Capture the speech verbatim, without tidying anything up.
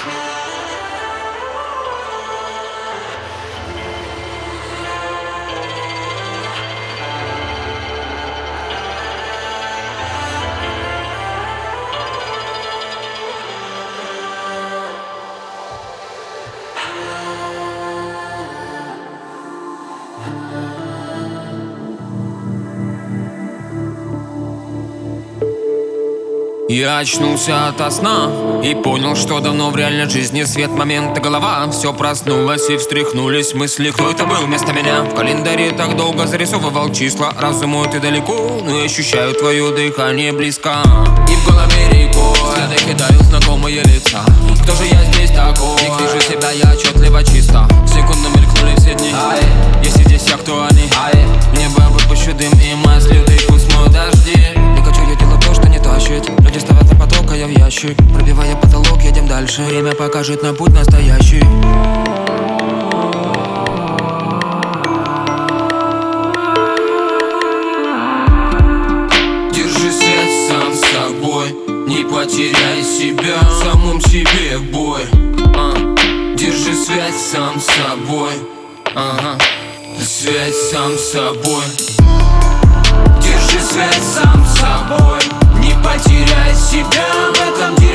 Я очнулся ото сна и понял, что давно в реальной жизни свет момента голова. Все проснулось и встряхнулись мысли. Кто это был вместо меня? В календаре так долго зарисовывал числа. Разуму ты далеко, но я ощущаю твое дыхание близко. И в голове рекой взгляды кидают знакомые лица. Кто же я здесь такой? Не вижу себя я отчетливо чисто. Секунды мелькнули все дни. Если здесь я, кто они? Небо выпущу дым и маслю, ты пусть мой дожди. Не хочу я делать то, что не тащит. Люди ставят на поток, а я в ящик. Пробивая потолок, едем дальше. Время покажет нам путь настоящий. Держи связь сам с собой, не потеряй себя, в самом себе бой. а. Держи связь сам с собой, ага. Связь сам с собой. Держи связь сам с собой, не потеряй себя в этом деле.